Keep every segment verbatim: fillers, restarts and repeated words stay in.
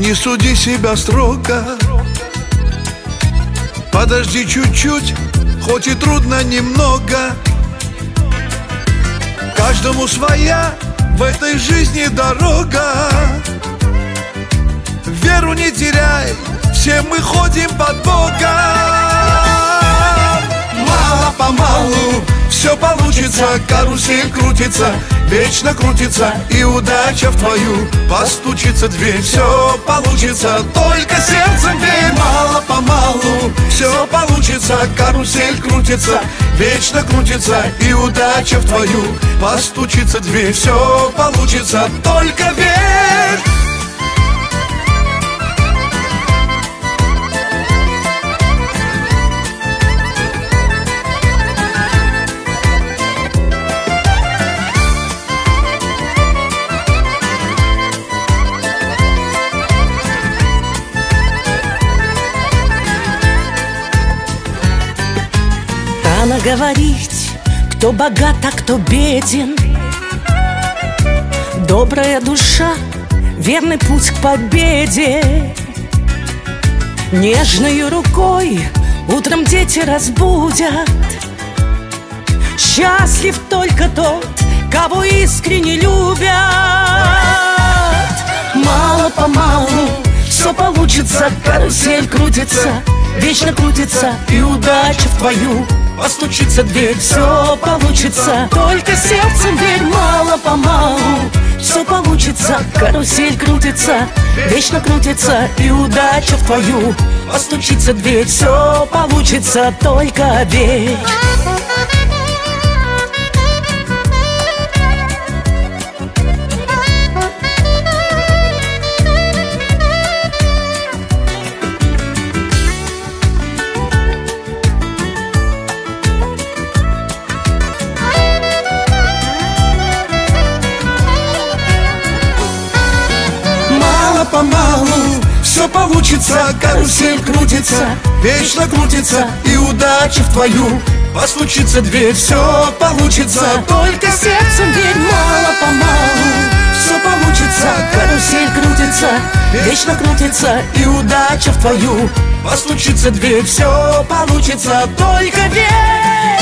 Не суди себя строго, подожди чуть-чуть, хоть и трудно немного. Каждому своя в этой жизни дорога. Веру не теряй, все мы ходим под Богом. Мало-помалу все получится, карусель крутится, вечно крутится, и удача в твою постучится дверь. Все получится, только сердцем верь. Мало-помалу все получится, карусель крутится, вечно крутится, и удача в твою постучится дверь. Все получится, только верь. Рано говорить, кто богат, а кто беден. Добрая душа, верный путь к победе. Нежной рукой утром дети разбудят. Счастлив только тот, кого искренне любят. Мало-помалу все получится, карусель крутится, вечно крутится, и удача в твою постучится дверь. Все получится, только сердцем верь. Мало-помалу все получится, карусель крутится, вечно крутится, и удача в твою постучится дверь. Все получится, только верь. Мало-помалу все получится, карусель крутится, вечно крутится, и удача в твою постучится дверь. Все получится, только сердцем верь. Мало-помалу все получится, карусель крутится, вечно крутится, и удача в твою постучится дверь. Все получится, только верь.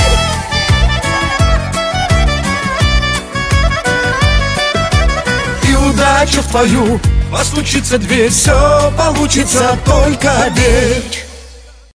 И удача в твою постучится дверь. Все получится, только верь.